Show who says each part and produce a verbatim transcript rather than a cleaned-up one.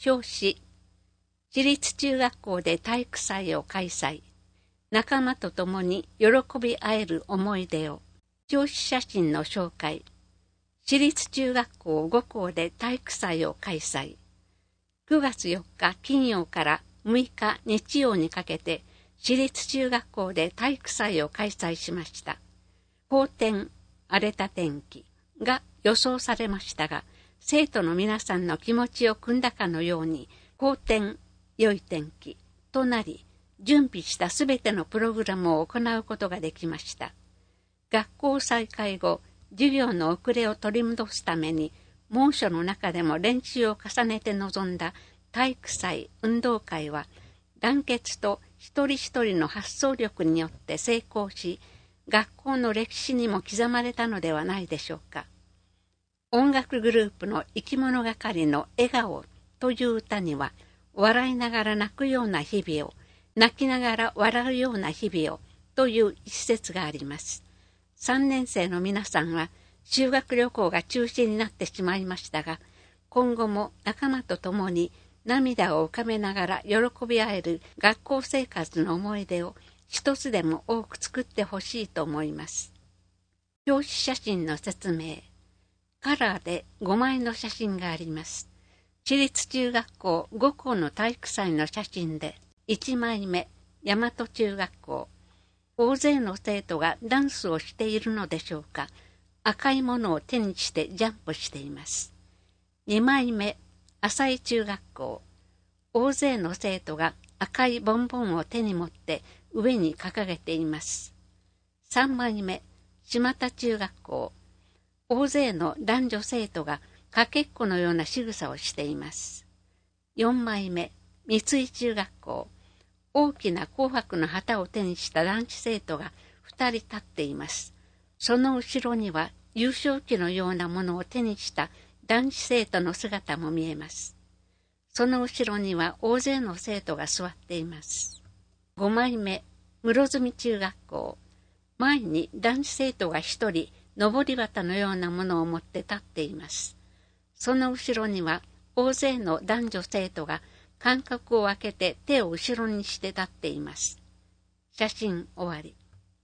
Speaker 1: 表紙、私立中学校で体育祭を開催。仲間と共に喜び合える思い出を。表紙写真の紹介。私立中学校ご校で体育祭を開催。くがつよっか金曜からむいか日曜にかけて、私立中学校で体育祭を開催しました。好天、荒れた天気が予想されましたが、生徒の皆さんの気持ちを汲んだかのように、好天、良い天気となり、準備したすべてのプログラムを行うことができました。学校再開後、授業の遅れを取り戻すために、猛暑の中でも練習を重ねて臨んだ体育祭、運動会は、団結と一人一人の発想力によって成功し、学校の歴史にも刻まれたのではないでしょうか。音楽グループの生き物係の笑顔という歌には、笑いながら泣くような日々を、泣きながら笑うような日々をという一節があります。さんねん生の皆さんは修学旅行が中止になってしまいましたが、今後も仲間と共に涙を浮かべながら喜び合える学校生活の思い出を一つでも多く作ってほしいと思います。表紙写真の説明。カラーでごまいの写真があります。私立中学校ご校の体育祭の写真で、いちまいめ、大和中学校。大勢の生徒がダンスをしているのでしょうか。赤いものを手にしてジャンプしています。にまいめ、浅井中学校。大勢の生徒が赤いボンボンを手に持って上に掲げています。さんまいめ、島田中学校。大勢の男女生徒がかけっこのような仕草をしています。よんまいめ、三井中学校。大きな紅白の旗を手にした男子生徒が二人立っています。その後ろには優勝旗のようなものを手にした男子生徒の姿も見えます。その後ろには大勢の生徒が座っています。ごまいめ、室積中学校。前に男子生徒が一人、上り旗のようなものを持って立っています。その後ろには大勢の男女生徒が間隔を空けて手を後ろにして立っています。写真終わり。